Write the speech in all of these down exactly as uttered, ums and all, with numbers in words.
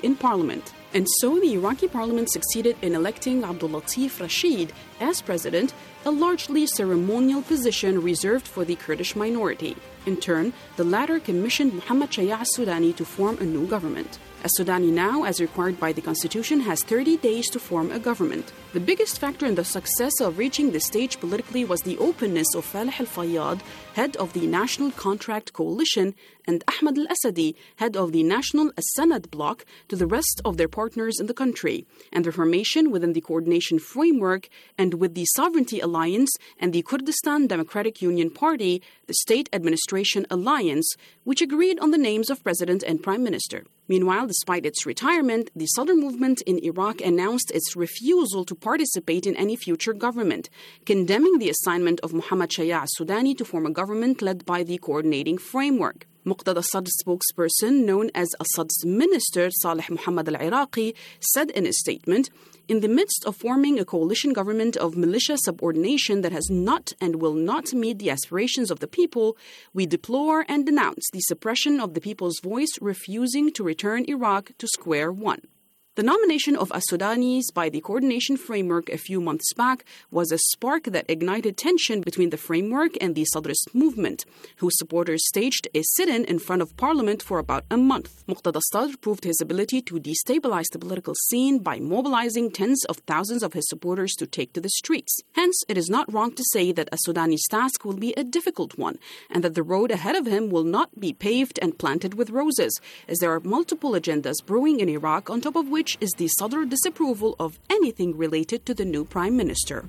in parliament. And so the Iraqi parliament succeeded in electing Abdul Latif Rashid as president, a largely ceremonial position reserved for the Kurdish minority. In turn, the latter commissioned Mohammad Shaya' al-Sudani to form a new government. Al-Sudani now, as required by the constitution, has thirty days to form a government. The biggest factor in the success of reaching this stage politically was the openness of Falih al-Fayyad, head of the National Contract Coalition, and Ahmad al-Asadi, head of the National As-Sanad bloc, to the rest of their partners in the country, and their formation within the coordination framework and with the Sovereignty Alliance and the Kurdistan Democratic Union Party, the State Administration Alliance, which agreed on the names of President and Prime Minister. Meanwhile, despite its retirement, the Sadr movement in Iraq announced its refusal to participate in any future government, condemning the assignment of Mohammad Shaya' al-Sudani to form a government led by the coordinating framework. Muqtada Sadr spokesperson, known as Assad's minister, Saleh Muhammad al-Iraqi, said in a statement, "In the midst of forming a coalition government of militia subordination that has not and will not meet the aspirations of the people, we deplore and denounce the suppression of the people's voice, refusing to return Iraq to square one." The nomination of al-Sudanis by the coordination framework a few months back was a spark that ignited tension between the framework and the Sadrist movement, whose supporters staged a sit-in in front of parliament for about a month. Muqtada Sadr proved his ability to destabilize the political scene by mobilizing tens of thousands of his supporters to take to the streets. Hence, it is not wrong to say that al-Sudani's task will be a difficult one, and that the road ahead of him will not be paved and planted with roses, as there are multiple agendas brewing in Iraq, on top of which Which is the Sadr disapproval of anything related to the new Prime Minister.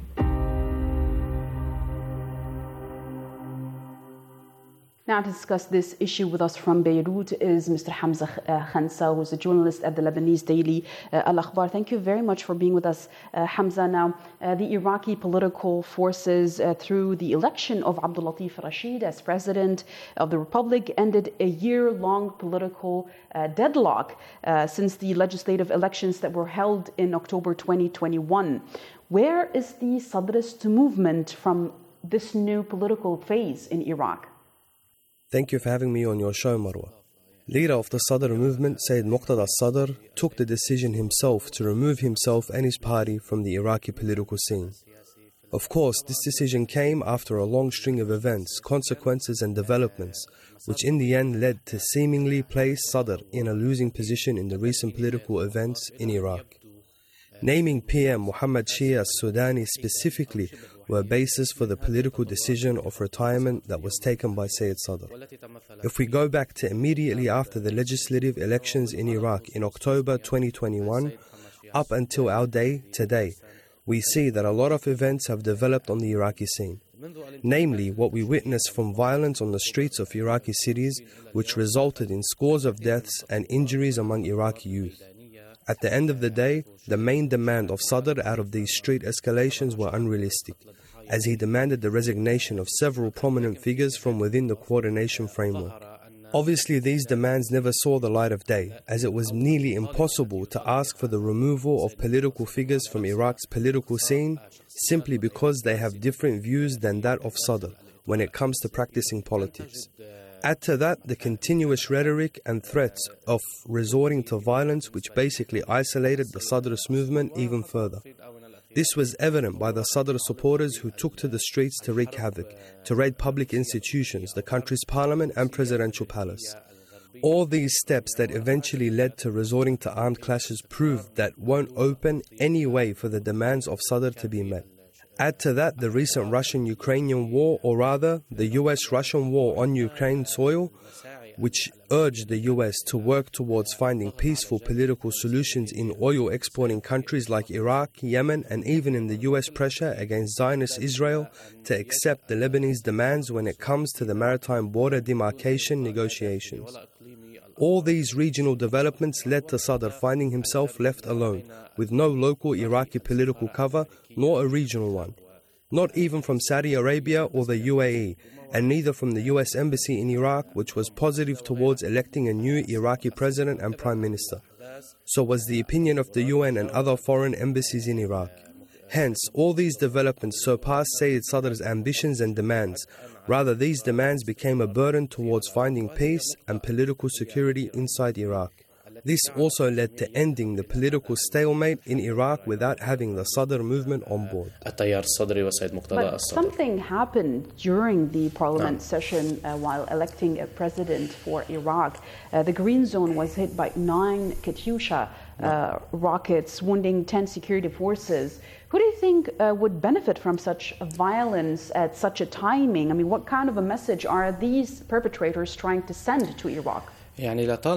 Now to discuss this issue with us from Beirut is Mister Hamza Khansa, who is a journalist at the Lebanese daily uh, Al-Akhbar. Thank you very much for being with us, uh, Hamza. Now, uh, the Iraqi political forces, uh, through the election of Abdul Latif Rashid as president of the Republic, ended a year-long political uh, deadlock uh, since the legislative elections that were held in October twenty twenty-one. Where is the Sadrist movement from this new political phase in Iraq? Thank you for having me on your show, Marwa. Leader of the Sadr movement, Sayyid Muqtada Sadr, took the decision himself to remove himself and his party from the Iraqi political scene. Of course, this decision came after a long string of events, consequences and developments, which in the end led to seemingly place Sadr in a losing position in the recent political events in Iraq. Naming P M Mohammad Shaya' al-Sudani specifically were a basis for the political decision of retirement that was taken by Sayyid Sadr. If we go back to immediately after the legislative elections in Iraq in October twenty twenty-one, up until our day today, we see that a lot of events have developed on the Iraqi scene. Namely, what we witnessed from violence on the streets of Iraqi cities, which resulted in scores of deaths and injuries among Iraqi youth. At the end of the day, the main demand of Sadr out of these street escalations were unrealistic, as he demanded the resignation of several prominent figures from within the coordination framework. Obviously, these demands never saw the light of day, as it was nearly impossible to ask for the removal of political figures from Iraq's political scene simply because they have different views than that of Sadr when it comes to practicing politics. Add to that the continuous rhetoric and threats of resorting to violence, which basically isolated the Sadrist movement even further. This was evident by the Sadr supporters who took to the streets to wreak havoc, to raid public institutions, the country's parliament and presidential palace. All these steps that eventually led to resorting to armed clashes proved that won't open any way for the demands of Sadr to be met. Add to that the recent Russian-Ukrainian war, or rather the U S-Russian war on Ukraine soil, which urged the U S to work towards finding peaceful political solutions in oil-exporting countries like Iraq, Yemen, and even in the U S pressure against Zionist Israel to accept the Lebanese demands when it comes to the maritime border demarcation negotiations. All these regional developments led to Sadr finding himself left alone, with no local Iraqi political cover, nor a regional one. Not even from Saudi Arabia or the U A E, and neither from the U S Embassy in Iraq, which was positive towards electing a new Iraqi president and prime minister. So was the opinion of the U N and other foreign embassies in Iraq. Hence, all these developments surpassed Sayyid Sadr's ambitions and demands. Rather, these demands became a burden towards finding peace and political security inside Iraq. This also led to ending the political stalemate in Iraq without having the Sadr movement on board. But something happened during the parliament session uh, while electing a president for Iraq. Uh, the Green Zone was hit by nine Katyusha uh, rockets, wounding ten security forces. Who do you think uh, would benefit from such violence at such a timing? I mean, what kind of a message are these perpetrators trying to send to Iraq? In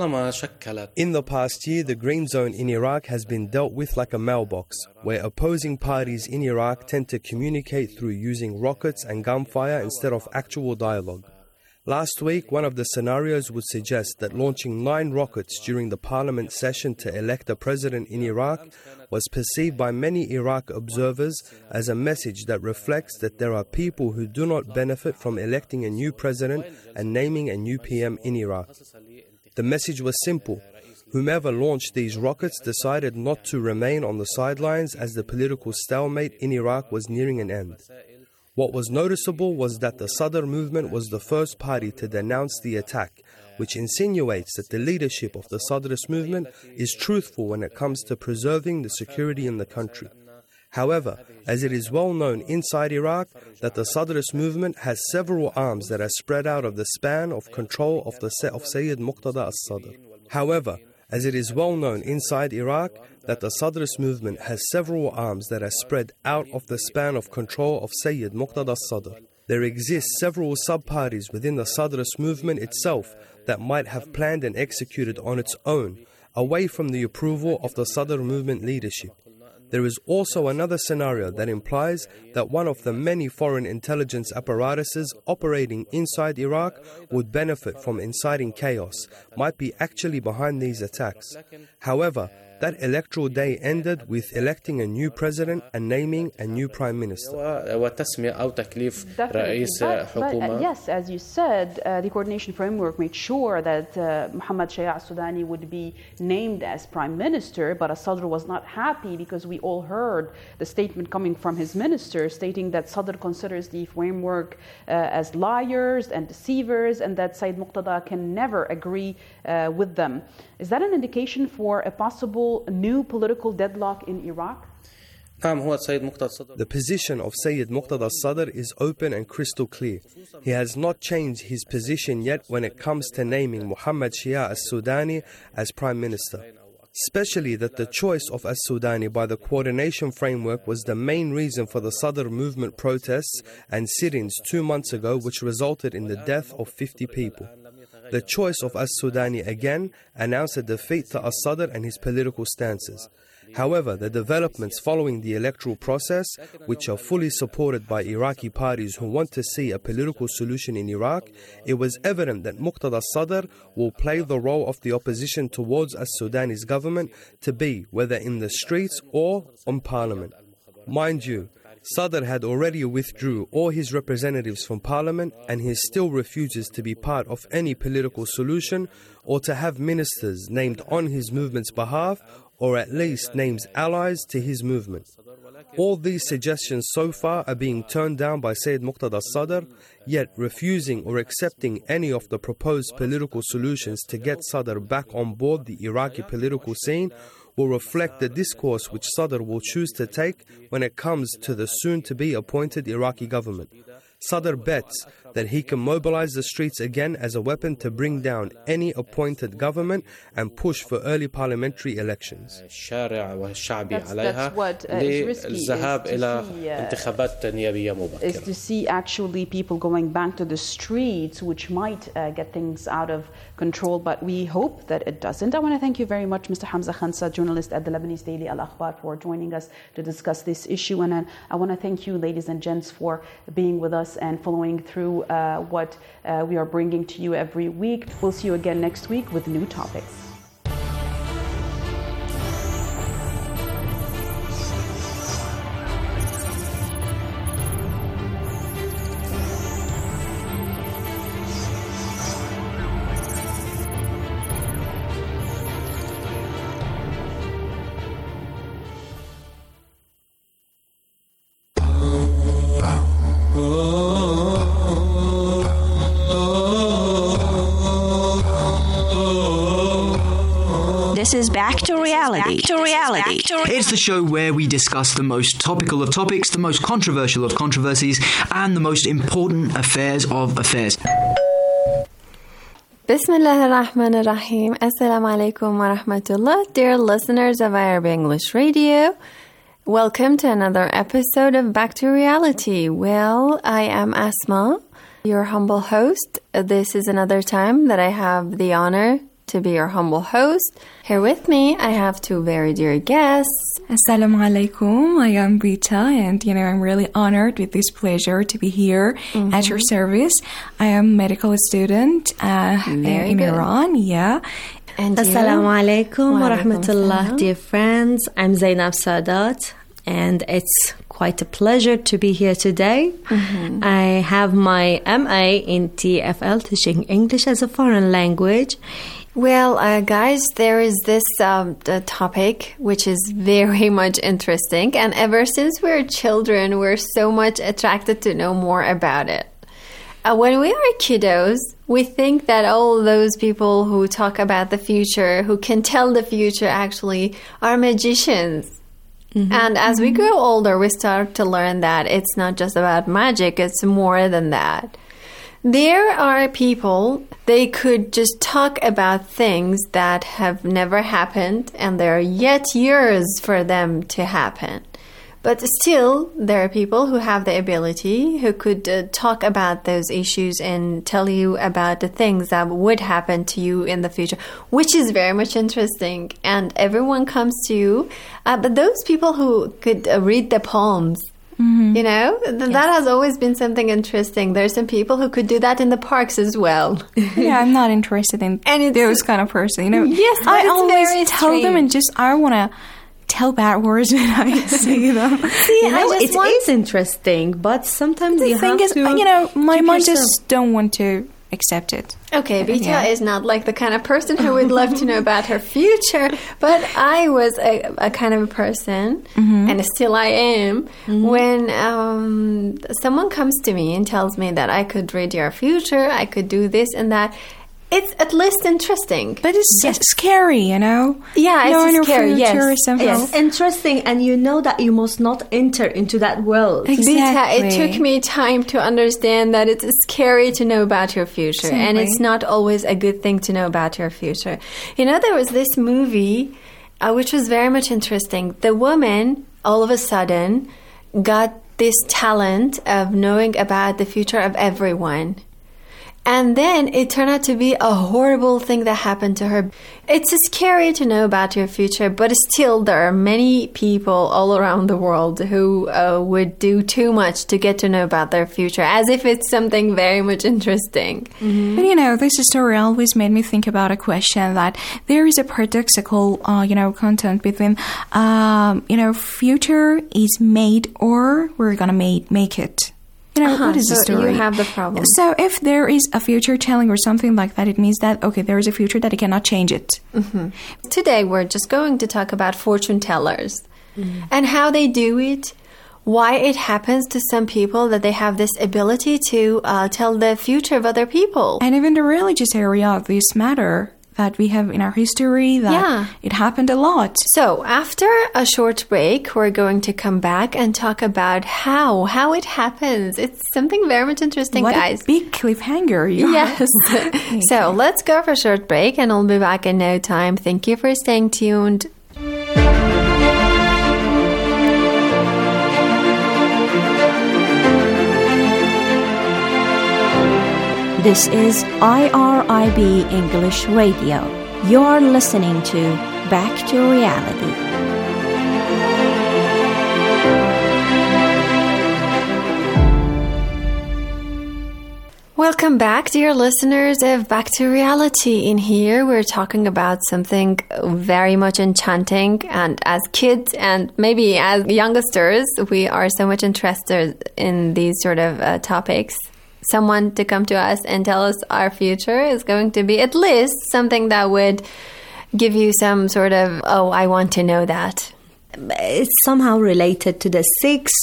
the past year, the Green Zone in Iraq has been dealt with like a mailbox, where opposing parties in Iraq tend to communicate through using rockets and gunfire instead of actual dialogue. Last week, one of the scenarios would suggest that launching nine rockets during the parliament session to elect a president in Iraq was perceived by many Iraq observers as a message that reflects that there are people who do not benefit from electing a new president and naming a new P M in Iraq. The message was simple. Whomever launched these rockets decided not to remain on the sidelines as the political stalemate in Iraq was nearing an end. What was noticeable was that the Sadr movement was the first party to denounce the attack, which insinuates that the leadership of the Sadrist movement is truthful when it comes to preserving the security in the country. However, as it is well known inside Iraq that the Sadrist movement has several arms that are spread out of the span of control of the of Sayyid Muqtada as-Sadr. However, as it is well known inside Iraq that the Sadrist movement has several arms that are spread out of the span of control of Sayyid Muqtada as-Sadr. There exist several sub-parties within the Sadrist movement itself that might have planned and executed on its own, away from the approval of the Sadr movement leadership. There is also another scenario that implies that one of the many foreign intelligence apparatuses operating inside Iraq would benefit from inciting chaos, might be actually behind these attacks. However, that electoral day ended with electing a new president and naming a new prime minister. Definitely. But, but uh, yes, as you said, uh, the coordination framework made sure that uh, Mohammed Shia al-Sudani would be named as prime minister, but Sadr was not happy because we all heard the statement coming from his minister stating that Sadr considers the framework uh, as liars and deceivers and that Sayyid Muqtada can never agree uh, with them. Is that an indication for a possible new political deadlock in Iraq? The position of Sayyid Muqtada as-Sadr is open and crystal clear. He has not changed his position yet when it comes to naming Mohammed Shia al-Sudani as Prime Minister. Especially that the choice of al-Sudani by the coordination framework was the main reason for the Sadr movement protests and sit-ins two months ago, which resulted in the death of fifty people. The choice of al-Sudani again announced a defeat to al-Sadr and his political stances. However, the developments following the electoral process, which are fully supported by Iraqi parties who want to see a political solution in Iraq, it was evident that Muqtada as-Sadr will play the role of the opposition towards al-Sudani's government to be whether in the streets or on parliament. Mind you, Sadr had already withdrew all his representatives from parliament and he still refuses to be part of any political solution or to have ministers named on his movement's behalf or at least names allies to his movement. All these suggestions so far are being turned down by Sayyid Muqtada as-Sadr, yet refusing or accepting any of the proposed political solutions to get Sadr back on board the Iraqi political scene will reflect the discourse which Sadr will choose to take when it comes to the soon-to-be appointed Iraqi government. Sadr bets that he can mobilize the streets again as a weapon to bring down any appointed government and push for early parliamentary elections. That's, that's what uh, is risky, is to, see, uh, is to see actually people going back to the streets, which might uh, get things out of control, but we hope that it doesn't. I want to thank you very much, Mister Hamza Khansa, journalist at the Lebanese daily Al Akhbar, for joining us to discuss this issue. And uh, I want to thank you, ladies and gents, for being with us and following through uh, what uh, we are bringing to you every week. We'll see you again next week with new topics. Oh reality. Back to reality. It's the show where we discuss the most topical of topics, the most controversial of controversies, and the most important affairs of affairs. Bismillah ar-Rahman ar-Rahim. Assalamu alaikum wa rahmatullah. Dear listeners of I R B English Radio, welcome to another episode of Back to Reality. Well, I am Asma, your humble host. This is another time that I have the honor to be your humble host. Here with me, I have two very dear guests. Assalamu alaikum. I am Rita, and you know, I'm really honored with this pleasure to be here mm-hmm. at your service. I am a medical student uh, in good. Iran. Yeah. And Assalamu alaikum wa rahmatullah, dear friends. I'm Zainab Sadat, and it's quite a pleasure to be here today. Mm-hmm. I have my M A in T F L, teaching English as a foreign language. Well, uh, guys, there is this um, topic which is very much interesting, and ever since we're children, we're so much attracted to know more about it. Uh, when we are kiddos, we think that all those people who talk about the future, who can tell the future, actually are magicians. Mm-hmm. And as mm-hmm. we grow older, we start to learn that it's not just about magic, it's more than that. There are people, they could just talk about things that have never happened, and there are yet years for them to happen. But still, there are people who have the ability, who could uh, talk about those issues and tell you about the things that would happen to you in the future, which is very much interesting. And everyone comes to you. Uh, but those people who could uh, read the palms, mm-hmm. you know, th- yes. that has always been something interesting. There's some people who could do that in the parks as well. Yeah, I'm not interested in and those kind of person, you know. Yes, I always tell strange. them and just, I want to tell bad words when I say them. See, you know, I just it want... is interesting, but sometimes the you thing have is, to you know, my mom yourself. just don't want to accept it. Okay, Vita yeah. is not like the kind of person who would love to know about her future, but I was a, a kind of a person, mm-hmm. and still I am, mm-hmm. when um, someone comes to me and tells me that I could read your future, I could do this and that. It's at least interesting. But it's yes. scary, you know? Yeah, Knowing it's scary, yes. It's interesting, and you know that you must not enter into that world. Exactly. It took me time to understand that it's scary to know about your future, exactly. and it's not always a good thing to know about your future. You know, there was this movie, uh, which was very much interesting. The woman, all of a sudden, got this talent of knowing about the future of everyone. And then it turned out to be a horrible thing that happened to her. It's scary to know about your future, but still there are many people all around the world who uh, would do too much to get to know about their future, as if it's something very much interesting. Mm-hmm. But you know, this story always made me think about a question that there is a paradoxical, uh, you know, content between, um, you know, future is made or we're gonna make make it. You know, uh-huh, what is so the story? You have the problem. So if there is a future telling or something like that, it means that, okay, there is a future that it cannot change it. Mm-hmm. Today, we're just going to talk about fortune tellers mm-hmm. and how they do it, why it happens to some people that they have this ability to uh, tell the future of other people. And even the religious area of this matter that we have in our history, that yeah. it happened a lot. So after a short break, we're going to come back and talk about how, how it happens. It's something very much interesting, what guys. What a big cliffhanger. You yes. So let's go for a short break and I'll be back in no time. Thank you for staying tuned. This is I R I B English Radio. You're listening to Back to Reality. Welcome back, dear listeners of Back to Reality. In here, we're talking about something very much enchanting. And as kids and maybe as youngsters, we are so much interested in these sort of uh, topics. Someone to come to us and tell us our future is going to be at least something that would give you some sort of, oh, I want to know that. It's somehow related to the six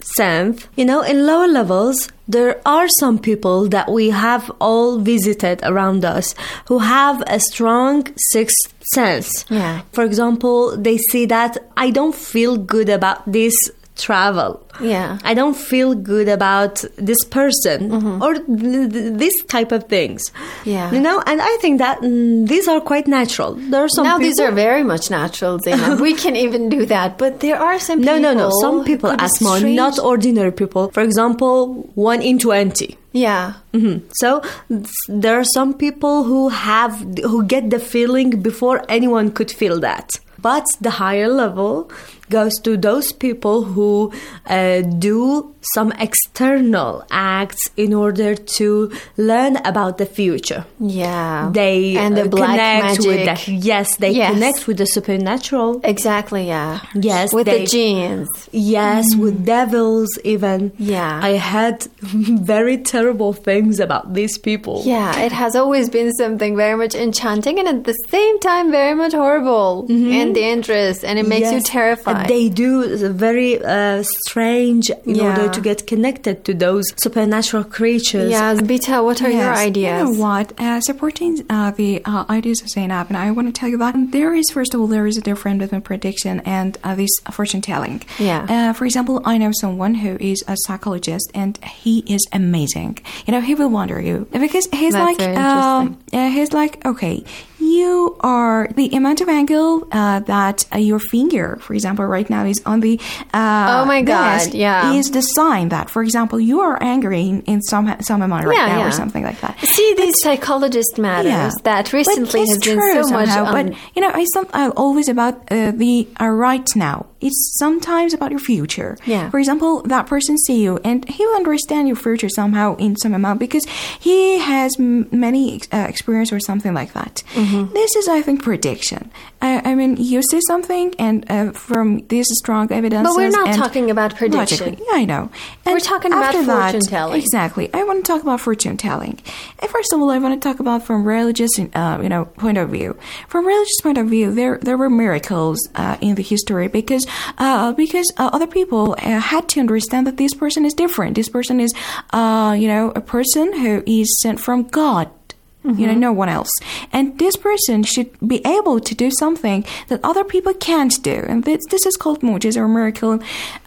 sense, you know, in lower levels, there are some people that we have all visited around us who have a strong sixth sense. Yeah. For example, they see that I don't feel good about this travel. Yeah. I don't feel good about this person mm-hmm. or th- th- this type of things. Yeah. You know, and I think that mm, these are quite natural. There are some now people... these are very much natural, Zainab. We can even do that. But there are some no, people... No, no, no. Some people, Asma, not ordinary people. For example, one in twenty. Yeah. Mm-hmm. So there are some people who have who get the feeling before anyone could feel that. But the higher level goes to those people who uh, do some external acts in order to learn about the future. Yeah. They and the black connect magic. with the, yes, they yes. connect with the supernatural. Exactly, yeah. Yes. With they, the genes. Yes, mm. with devils even. Yeah. I heard very terrible things about these people. Yeah, it has always been something very much enchanting and at the same time very much horrible mm-hmm. in the interest, and it makes yes. you terrified. They do very uh, strange in yeah. order to get connected to those supernatural creatures. Yeah, Bita, what are yes. your ideas? You know what? Uh, supporting uh, the uh, ideas of Zainab, and I want to tell you that there is, first of all, there is a difference between prediction and uh, this fortune telling. Yeah. Uh, for example, I know someone who is a psychologist, and he is amazing. You know, he will wonder you because he's That's like, uh, uh, he's like, okay. You are the amount of angle uh, that uh, your finger, for example, right now is on the uh, oh my god, yeah, is the sign that, for example, you are angry in, in some some amount right yeah, now yeah. or something like that. See, these psychologist matters yeah. that recently has been true so somehow, much. Um, but you know, I some uh, always about uh, the uh, right now. It's sometimes about your future. Yeah. For example, that person see you and he will understand your future somehow in some amount because he has m- many uh, experience or something like that. Mm-hmm. This is, I think, prediction. I, I mean, you see something and uh, from this strong evidence. But we're not talking about prediction. Yeah, I know. And we're talking about fortune that, telling. Exactly. I want to talk about fortune telling. And first of all, I want to talk about from religious, uh, you know, point of view. From religious point of view, there there were miracles uh, in the history because uh, because uh, other people uh, had to understand that this person is different. This person is, uh, you know, a person who is sent from God. Mm-hmm. You know, no one else. And this person should be able to do something that other people can't do. And this, this is called mu'jiz or miracle,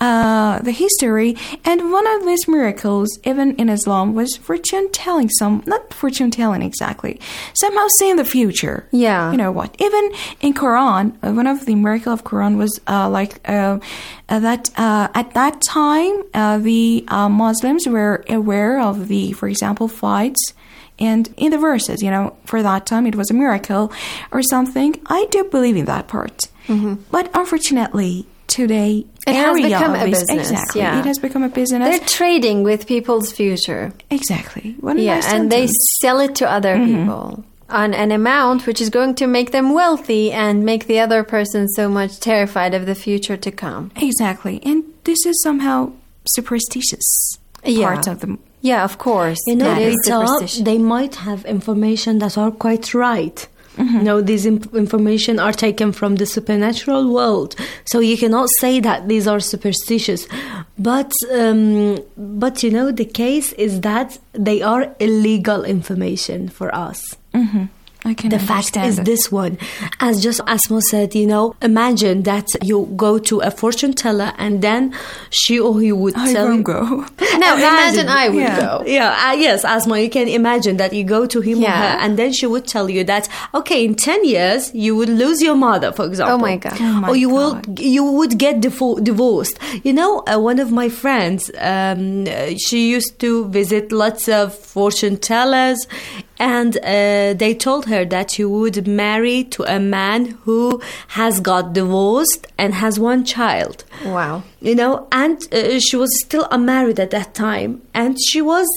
uh, the history. And one of these miracles, even in Islam, was fortune telling. Some, not fortune telling exactly, somehow seeing the future. Yeah. You know what? Even in Quran, uh, one of the miracle of Quran was uh, like uh, uh, that uh, at that time, uh, the uh, Muslims were aware of the, for example, fights. And in the verses, you know, for that time it was a miracle or something. I do believe in that part. Mm-hmm. But unfortunately, today, it has become a this, business. Exactly. Yeah. It has become a business. They're trading with people's future. Exactly. What yeah, nice and sentence. they sell it to other mm-hmm. people on an amount which is going to make them wealthy and make the other person so much terrified of the future to come. Exactly. And this is somehow superstitious yeah. part of the Yeah, of course. You know, it is superstition. They might have information that are quite right. Mm-hmm. You know, these imp- information are taken from the supernatural world, so you cannot say that these are superstitious. But, um, but you know, the case is that they are illegal information for us. Mm-hmm. I can the fact is it. this one, as just Asma said, you know, imagine that you go to a fortune teller and then she or he would I tell won't you. go. No, imagine, imagine I would yeah. go. Yeah, uh, yes, Asma, you can imagine that you go to him yeah. or her and then she would tell you that, okay, in ten years you would lose your mother, for example. Oh my God. Oh my or you God. will you would get defo- divorced. You know, uh, one of my friends, um, she used to visit lots of fortune tellers. And uh, they told her that you would marry to a man who has got divorced and has one child. Wow. You know, and uh, she was still unmarried at that time. And she was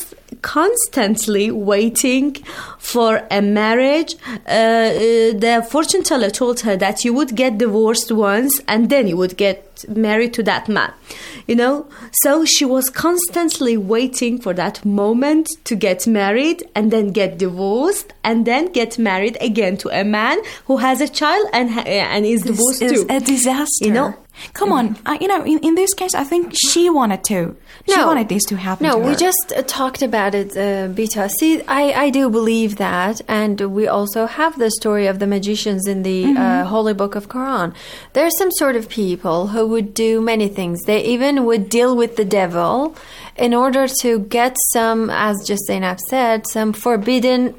constantly waiting for a marriage. Uh, uh, the fortune teller told her that you would get divorced once and then you would get married to that man. You know, so she was constantly waiting for that moment to get married and then get divorced and then get married again to a man who has a child and ha- and is this divorced is too. a disaster. You know, Come on, uh, you know, in, in this case, I think she wanted to. She no, wanted this to happen No, to her. we just uh, talked about it, uh, Bita. See, I, I do believe that, and we also have the story of the magicians in the mm-hmm. uh, Holy Book of Quran. There are some sort of people who would do many things. They even would deal with the devil in order to get some, as just Zainab said, some forbidden,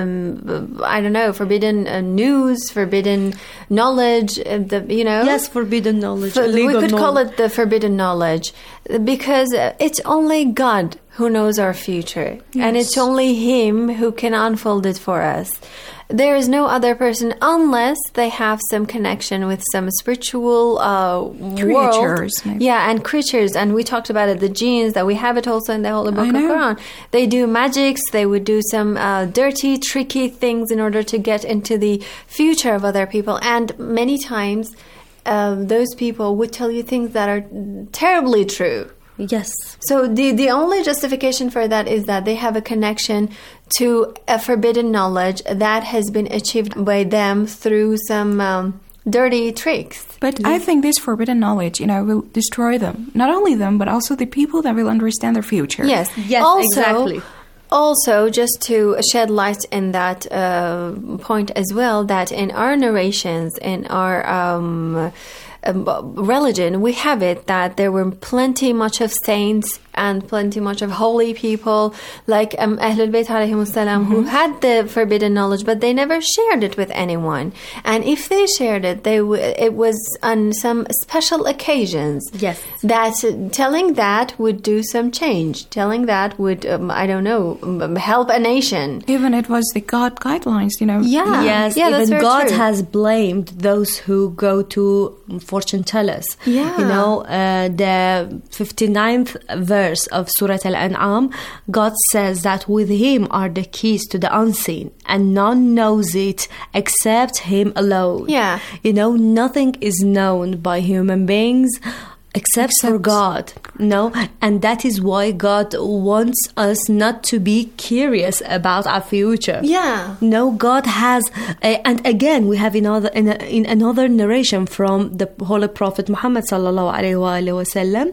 um, I don't know, forbidden uh, news, forbidden knowledge, uh, the, you know. Yes, forbidden knowledge. For, we could knowledge. call it the forbidden knowledge, because it's only God who knows our future. Yes. And it's only Him who can unfold it for us. There is no other person unless they have some connection with some spiritual uh, creatures, world. Maybe. Yeah, and creatures. And we talked about it, the genes, that we have it also in the Holy Book of Quran. They do magics. They would do some uh, dirty, tricky things in order to get into the future of other people. And many times, uh, those people would tell you things that are terribly true. Yes. So the the only justification for that is that they have a connection to a forbidden knowledge that has been achieved by them through some um, dirty tricks. But yeah. I think this forbidden knowledge, you know, will destroy them. Not only them, but also the people that will understand their future. Yes. Yes, also, exactly. Also, just to shed light in that uh, point as well, that in our narrations, in our um, um, religion, we have it that there were plenty much of saints and plenty much of holy people like um, Ahlul Bayt alayhimus salam, mm-hmm. who had the forbidden knowledge, but they never shared it with anyone. And if they shared it, they w- it was on some special occasions. Yes. That uh, telling that would do some change. Telling that would, um, I don't know, um, help a nation. Even it was the God guidelines, you know. Yeah. Yes, yeah, even that's God true. has blamed those who go to fortune tellers. Yeah. You know, uh, the fifty-ninth verse of Surah Al-An'am, God says that with Him are the keys to the unseen, and none knows it except Him alone. Yeah. You know, nothing is known by human beings except, except for God. No, and that is why God wants us not to be curious about our future. Yeah. No, God has, uh, and again we have another in, a, in another narration from the Holy Prophet Muhammad sallallahu alaihi wasallam,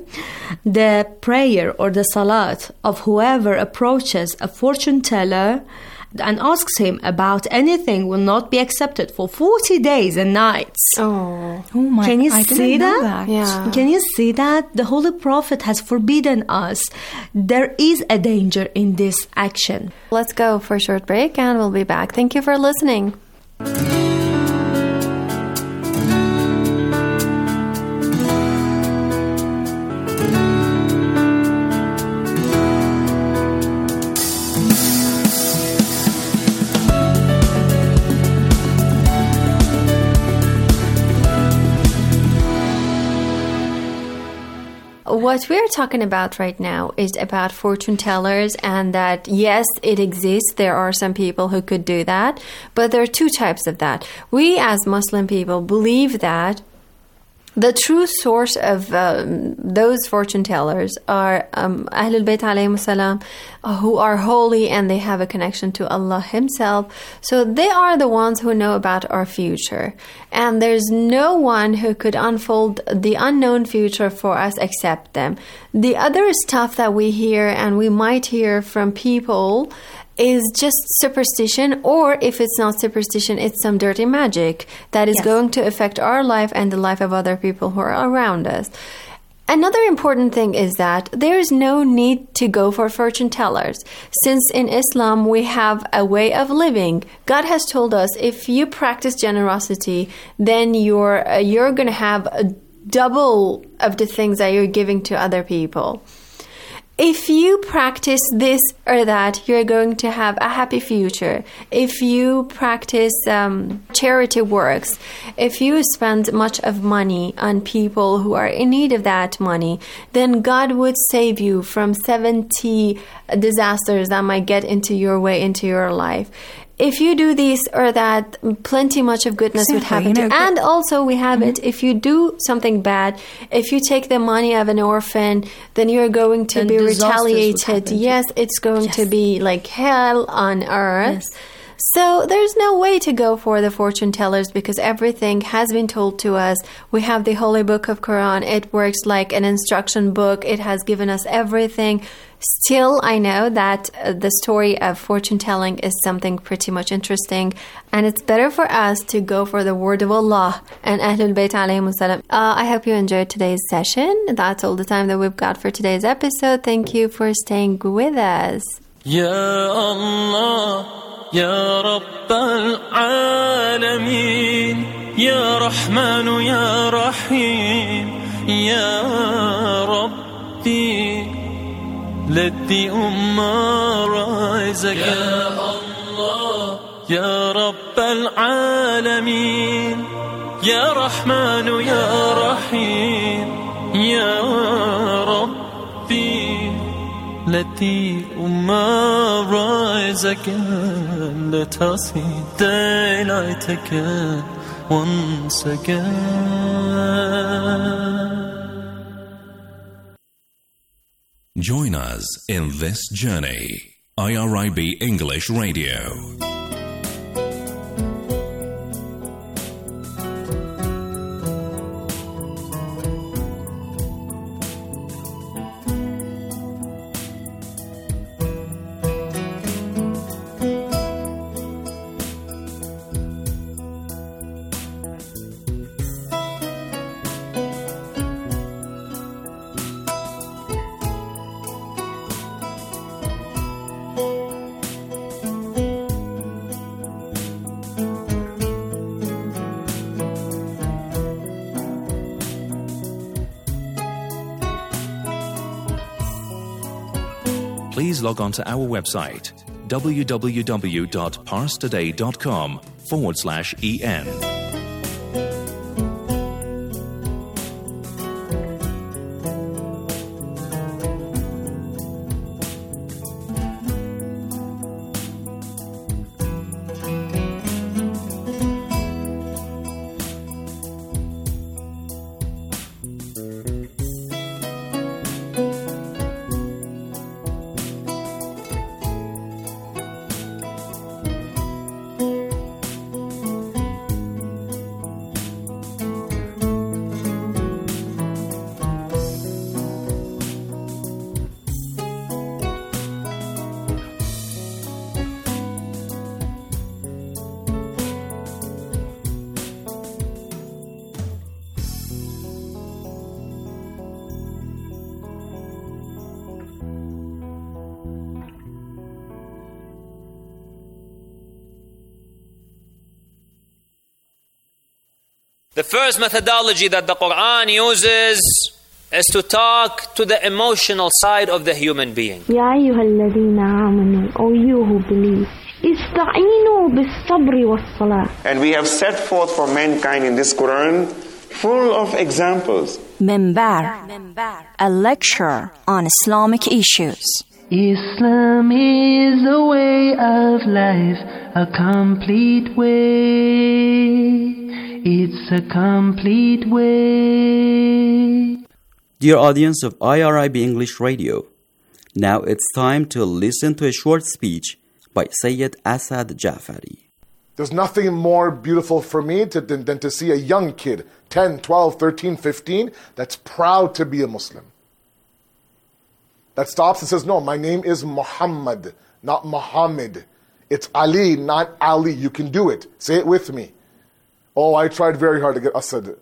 the prayer or the salat of whoever approaches a fortune teller and asks him about anything will not be accepted for forty days and nights. Oh, oh my! Can you I see that? that? Yeah. Can you see that? The Holy Prophet has forbidden us. There is a danger in this action. Let's go for a short break and we'll be back. Thank you for listening. What we're talking about right now is about fortune tellers, and that, yes, it exists. There are some people who could do that, but there are two types of that. We as Muslim people believe that the true source of um, those fortune tellers are um, Ahlul Bayt alayhimus salam, who are holy and they have a connection to Allah Himself. So they are the ones who know about our future. And there's no one who could unfold the unknown future for us except them. The other stuff that we hear and we might hear from people is just superstition, or if it's not superstition, it's some dirty magic that is yes. going to affect our life and the life of other people who are around us. Another important thing is that there is no need to go for fortune tellers. Since in Islam we have a way of living, God has told us if you practice generosity, then you're uh, you're going to have a double of the things that you're giving to other people. If you practice this or that, you're going to have a happy future. If you practice um, charity works, if you spend much of money on people who are in need of that money, then God would save you from seventy disasters that might get into your way, into your life. If you do this or that, plenty much of goodness exactly, would happen you know, to you. And also we have mm-hmm. it, if you do something bad, if you take the money of an orphan, then you're going to then be retaliated. Yes, it's going yes. to be like hell on earth. Yes. So there's no way to go for the fortune tellers because everything has been told to us. We have the Holy Book of Quran. It works like an instruction book. It has given us everything. Still, I know that uh, the story of fortune telling is something pretty much interesting, and it's better for us to go for the word of Allah and Ahlul Bayt alayhimus salam. Uh, I hope you enjoyed today's session. That's all the time that we've got for today's episode. Thank you for staying with us. Ya Allah, Ya Rabbal Alameen, Ya Rahmanu, Ya Rahim, Ya Rabbi. Let the Ummah rise again. Ya Allah, Ya Rabbal Alameen, Ya Rahmanu, Ya Rahim, Ya Rabbi. Let the Ummah rise again. Let us see daylight again, once again. Join us in this journey. I R I B English Radio. Please log on to our website www.parstoday.com forward slash en. The first methodology that the Quran uses is to talk to the emotional side of the human being. Ya ayyuhalladhina amanu, O you who believe, ista'inu bis-sabri was-salah. And we have set forth for mankind in this Quran full of examples. Minbar, a lecture on Islamic issues. Islam is a way of life, a complete way. It's a complete way. Dear audience of I R I B English Radio, now it's time to listen to a short speech by Sayyid Asad Jafari. There's nothing more beautiful for me to, than, than to see a young kid, ten, twelve, thirteen, fifteen, that's proud to be a Muslim. That stops and says, no, my name is Muhammad, not Muhammad. It's Ali, not Ali. You can do it. Say it with me. Oh, I tried very hard to get Asad.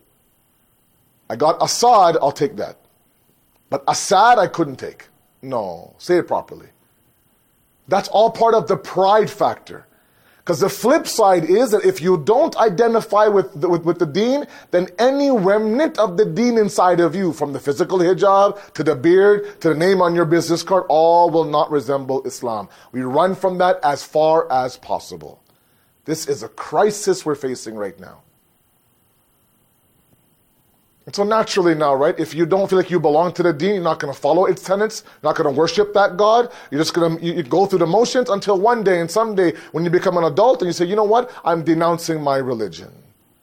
I got Assad, I'll take that. But Assad, I couldn't take. No, say it properly. That's all part of the pride factor. Because the flip side is that if you don't identify with the, with, with the deen, then any remnant of the deen inside of you, from the physical hijab, to the beard, to the name on your business card, all will not resemble Islam. We run from that as far as possible. This is a crisis we're facing right now. And so naturally now, right, if you don't feel like you belong to the deen, you're not going to follow its tenets, you're not going to worship that God, you're just going to you, you go through the motions until one day and someday when you become an adult and you say, you know what, I'm denouncing my religion.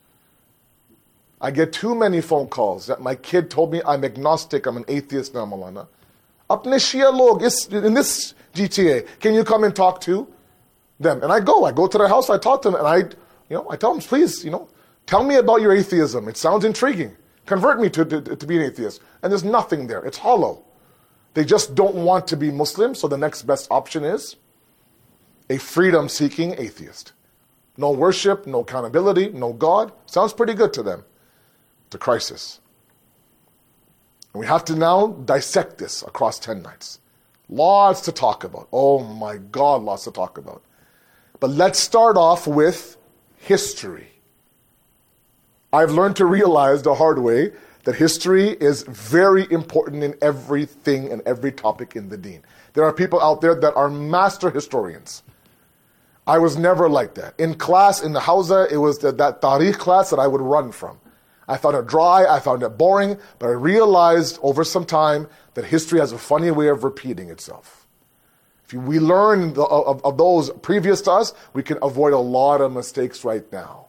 I get too many phone calls that my kid told me I'm agnostic, I'm an atheist now, Malana. Apne Shia log, in this G T A, can you come and talk to? them. And I go, I go to their house, I talk to them, and I, you know, I tell them, please, you know, tell me about your atheism. It sounds intriguing. Convert me to, to, to be an atheist. And there's nothing there. It's hollow. They just don't want to be Muslim, so the next best option is a freedom-seeking atheist. No worship, no accountability, no God. Sounds pretty good to them. It's a crisis. And we have to now dissect this across ten nights. Lots to talk about. Oh my God, lots to talk about. But let's start off with history. I've learned to realize the hard way that history is very important in everything and every topic in the deen. There are people out there that are master historians. I was never like that. In class, in the Hausa, it was the, that Tariq class that I would run from. I found it dry, I found it boring, but I realized over some time that history has a funny way of repeating itself. If we learn the, of, of those previous to us, we can avoid a lot of mistakes right now.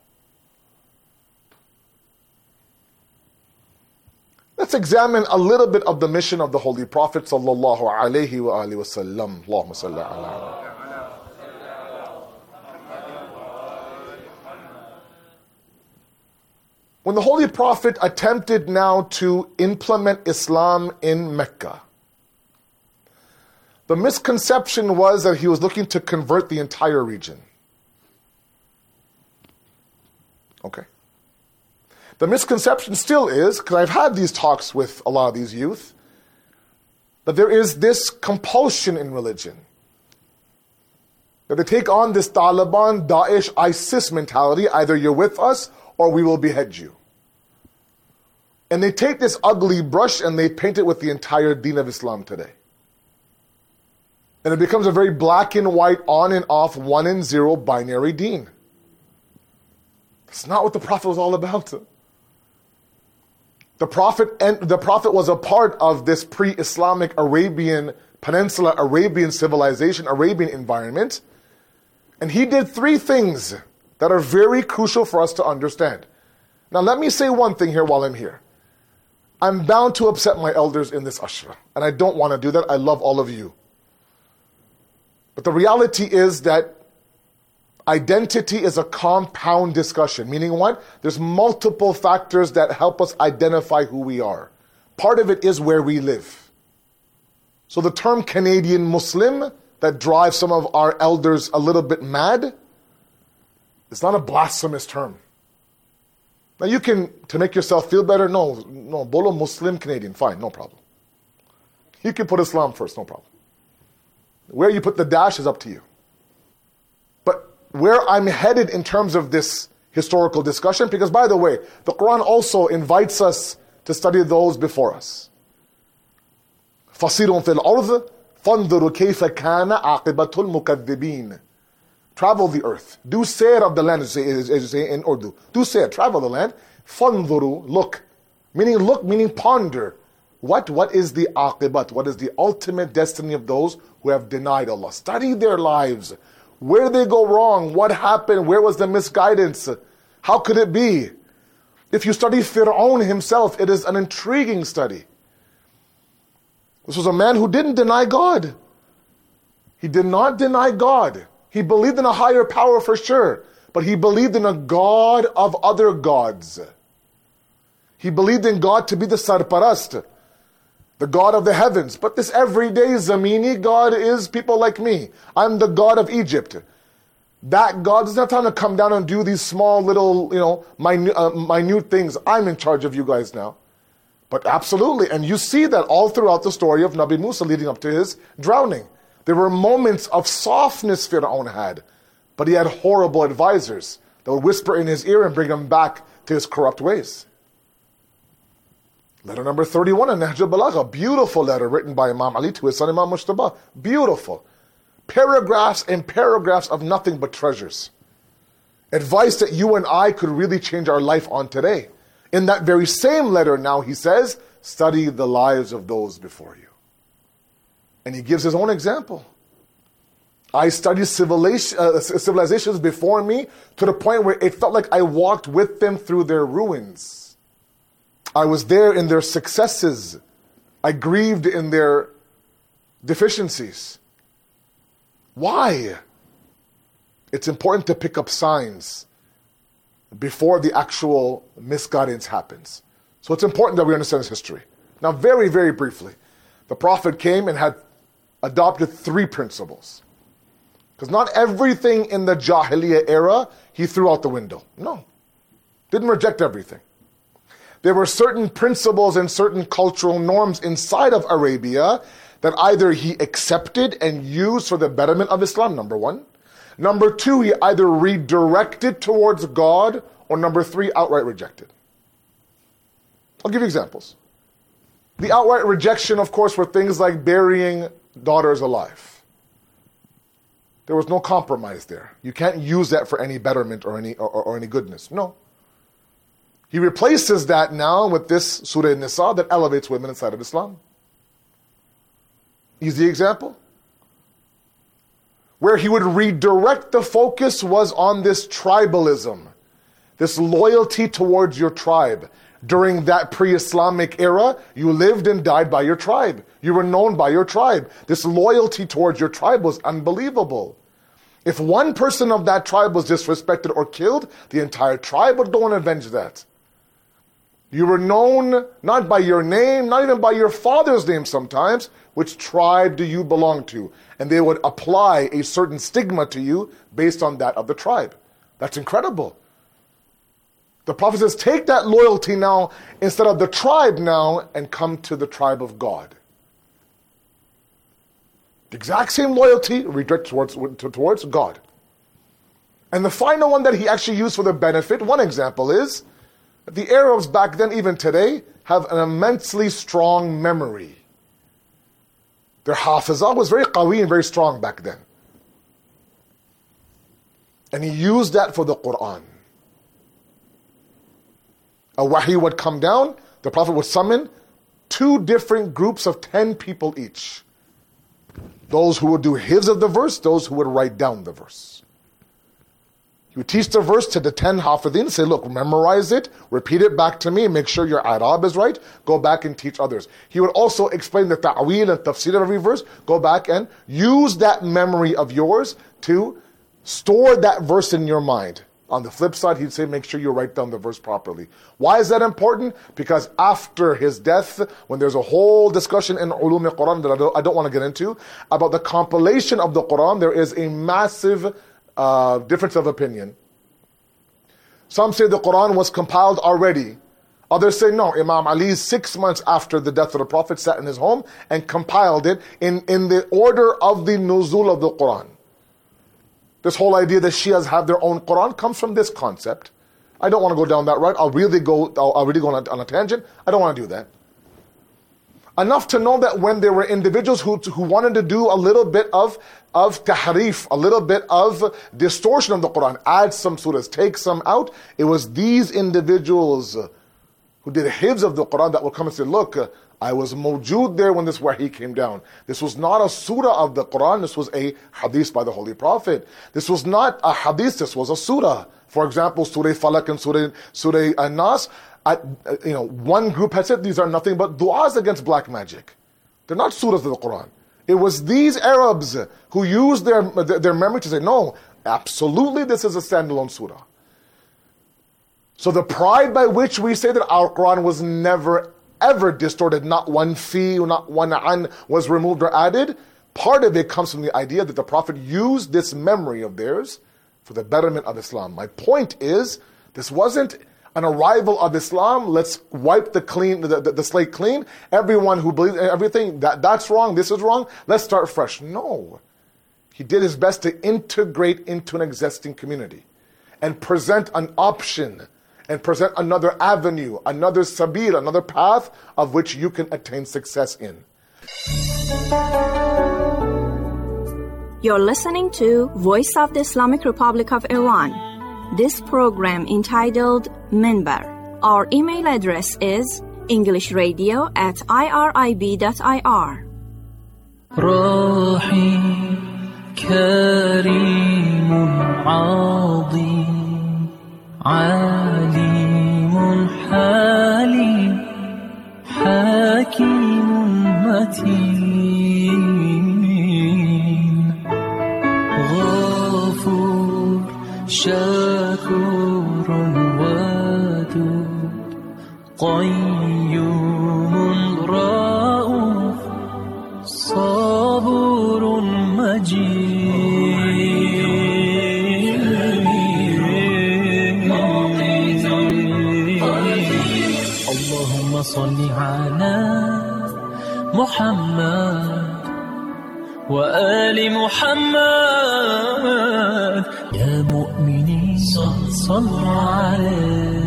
Let's examine a little bit of the mission of the Holy Prophet sallallahu alaihi wa alihi wasallam. Allahumma salli ala. When the Holy Prophet attempted now to implement Islam in Mecca, the misconception was that he was looking to convert the entire region. Okay. The misconception still is, because I've had these talks with a lot of these youth, that there is this compulsion in religion. That they take on this Taliban, Daesh, ISIS mentality, either you're with us or we will behead you. And they take this ugly brush and they paint it with the entire deen of Islam today. And it becomes a very black and white, on and off, one and zero binary deen. That's not what the Prophet was all about. The Prophet and the Prophet was a part of this pre-Islamic Arabian Peninsula, Arabian civilization, Arabian environment. And he did three things that are very crucial for us to understand. Now let me say one thing here while I'm here. I'm bound to upset my elders in this ashra, and I don't want to do that. I love all of you. But the reality is that identity is a compound discussion, meaning what? There's multiple factors that help us identify who we are. Part of it is where we live. So the term Canadian Muslim that drives some of our elders a little bit mad, it's not a blasphemous term. Now you can, to make yourself feel better, no, no, Bolo Muslim Canadian, fine, no problem. You can put Islam first, no problem. Where you put the dash is up to you. But where I'm headed in terms of this historical discussion, because by the way, the Quran also invites us to study those before us. فَصِيرٌ فِي الْأَرْضِ فَانْظُرُوا كَيْفَ كَانَ عَاقِبَةُ الْمُكَذِّبِينَ. Travel the earth. Do sayr of the land, as you say in Urdu. Do sayr, travel the land. Fanduru, look. Meaning look, meaning ponder. What? What is the aqibat? What is the ultimate destiny of those who have denied Allah? Study their lives. Where did they go wrong? What happened? Where was the misguidance? How could it be? If you study Fir'aun himself, it is an intriguing study. This was a man who didn't deny God. He did not deny God. He believed in a higher power for sure, but he believed in a God of other gods. He believed in God to be the Sarparast, the God of the heavens. But this everyday Zamini God is people like me. I'm the God of Egypt. That God doesn't have time to come down and do these small little, you know, minute, uh, minute things. I'm in charge of you guys now. But absolutely, and you see that all throughout the story of Nabi Musa leading up to his drowning. There were moments of softness Fir'aun had, but he had horrible advisors that would whisper in his ear and bring him back to his corrupt ways. Letter number thirty-one, Nahj al-Balagha, beautiful letter written by Imam Ali to his son Imam Mujtaba. Beautiful. Paragraphs and paragraphs of nothing but treasures. Advice that you and I could really change our life on today. In that very same letter now he says, study the lives of those before you. And he gives his own example. I studied civilizations before me to the point where it felt like I walked with them through their ruins. I was there in their successes. I grieved in their deficiencies. Why? It's important to pick up signs before the actual misguidance happens. So it's important that we understand this history. Now, very, very briefly, the Prophet came and had adopted three principles. Because not everything in the Jahiliyyah era he threw out the window. No. Didn't reject everything. There were certain principles and certain cultural norms inside of Arabia that either he accepted and used for the betterment of Islam, number one. Number two, he either redirected towards God, or number three, outright rejected. I'll give you examples. The outright rejection, of course, were things like burying daughters alive. There was no compromise there. You can't use that for any betterment or any or, or any goodness. No. He replaces that now with this Surah An-Nisa that elevates women inside of Islam. Easy example. Where he would redirect the focus was on this tribalism, this loyalty towards your tribe. During that pre-Islamic era, you lived and died by your tribe. You were known by your tribe. This loyalty towards your tribe was unbelievable. If one person of that tribe was disrespected or killed, the entire tribe would go and avenge that. You were known not by your name, not even by your father's name sometimes. Which tribe do you belong to? And they would apply a certain stigma to you based on that of the tribe. That's incredible. The Prophet says, take that loyalty now instead of the tribe now and come to the tribe of God. The exact same loyalty, redirect towards, towards God. And the final one that he actually used for the benefit, one example is, the Arabs back then, even today, have an immensely strong memory. Their hafizah was very qawi and very strong back then. And he used that for the Quran. A wahi would come down, the Prophet would summon two different groups of ten people each. Those who would do hifz of the verse, those who would write down the verse. He would teach the verse to the ten hafidhin, say, look, memorize it, repeat it back to me, make sure your Arab is right, go back and teach others. He would also explain the ta'wil and tafsir of every verse, go back and use that memory of yours to store that verse in your mind. On the flip side, he'd say, make sure you write down the verse properly. Why is that important? Because after his death, when there's a whole discussion in ulum al-Quran that I don't, I don't want to get into, about the compilation of the Quran, there is a massive uh, difference of opinion. Some say the Quran was compiled already. Others say no, Imam Ali, six months after the death of the Prophet, sat in his home and compiled it in, in the order of the nuzul of the Quran. This whole idea that Shias have their own Quran comes from this concept. I don't want to go down that route. I'll really go, I'll, I'll really go on a, on a tangent. I don't want to do that. Enough to know that when there were individuals who, who wanted to do a little bit of, of tahrif, a little bit of distortion of the Quran, add some surahs, take some out, it was these individuals who did hifz of the Quran that would come and say, look, I was mawjood there when this wahi came down. This was not a surah of the Quran, this was a hadith by the Holy Prophet. This was not a hadith, this was a surah. For example, Surah Falak and Surah, Surah An-Nas, at, you know, one group had said these are nothing but du'as against black magic. They're not surahs of the Quran. It was these Arabs who used their, their memory to say, no, absolutely this is a standalone surah. So the pride by which we say that our Quran was never ever distorted, not one fi, not one an was removed or added, part of it comes from the idea that the Prophet used this memory of theirs for the betterment of Islam. My point is, this wasn't an arrival of Islam, let's wipe the clean, the, the, the slate clean, everyone who believes everything, that, that's wrong, this is wrong, let's start fresh. No. He did his best to integrate into an existing community and present an option and present another avenue, another sabil, another path of which you can attain success in. You're listening to Voice of the Islamic Republic of Iran. This program entitled Minbar. Our email address is englishradio at irib.ir. راحي كريم عظيم عليم حليم حكيم متين غفور صل على محمد وآل محمد يا مؤمنين صلوا عليه.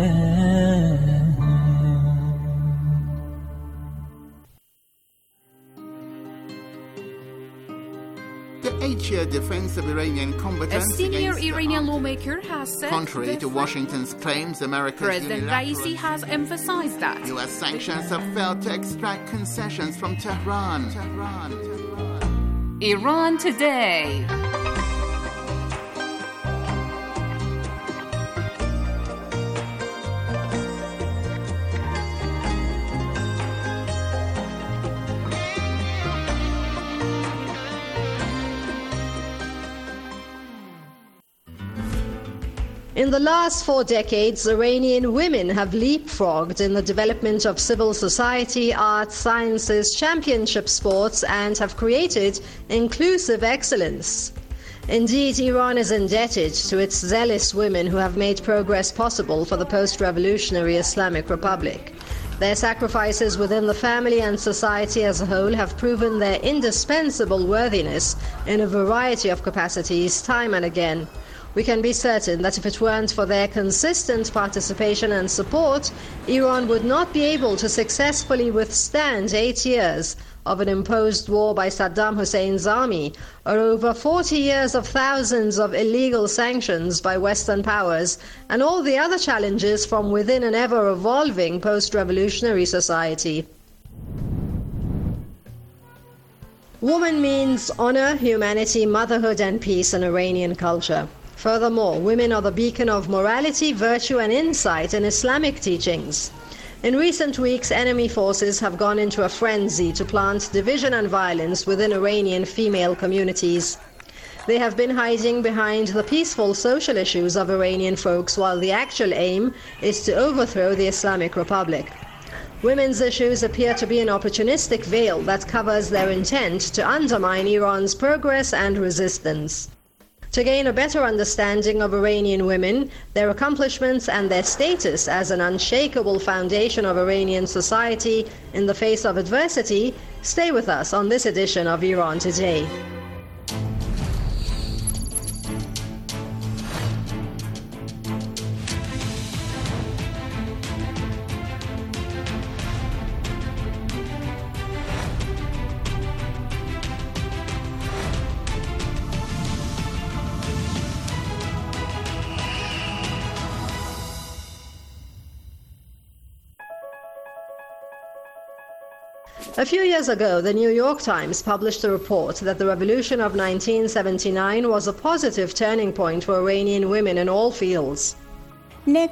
The eight-year defense of Iranian combatants a senior against Iranian lawmaker has said contrary to Washington's claims, America's President Raisi has emphasized that U S sanctions have failed to extract concessions from Tehran. Tehran. Tehran. Iran Today. In the last four decades, Iranian women have leapfrogged in the development of civil society, arts, sciences, championship sports, and have created inclusive excellence. Indeed, Iran is indebted to its zealous women who have made progress possible for the post-revolutionary Islamic Republic. Their sacrifices within the family and society as a whole have proven their indispensable worthiness in a variety of capacities time and again. We can be certain that if it weren't for their consistent participation and support, Iran would not be able to successfully withstand eight years of an imposed war by Saddam Hussein's army, or over forty years of thousands of illegal sanctions by Western powers, and all the other challenges from within an ever-evolving post-revolutionary society. Woman means honor, humanity, motherhood, and peace in Iranian culture. Furthermore, women are the beacon of morality, virtue, and insight in Islamic teachings. In recent weeks, enemy forces have gone into a frenzy to plant division and violence within Iranian female communities. They have been hiding behind the peaceful social issues of Iranian folks, while the actual aim is to overthrow the Islamic Republic. Women's issues appear to be an opportunistic veil that covers their intent to undermine Iran's progress and resistance. To gain a better understanding of Iranian women, their accomplishments, and their status as an unshakable foundation of Iranian society in the face of adversity, stay with us on this edition of Iran Today. A few years ago, the New York Times published a report that the revolution of nineteen seventy-nine was a positive turning point for Iranian women in all fields. My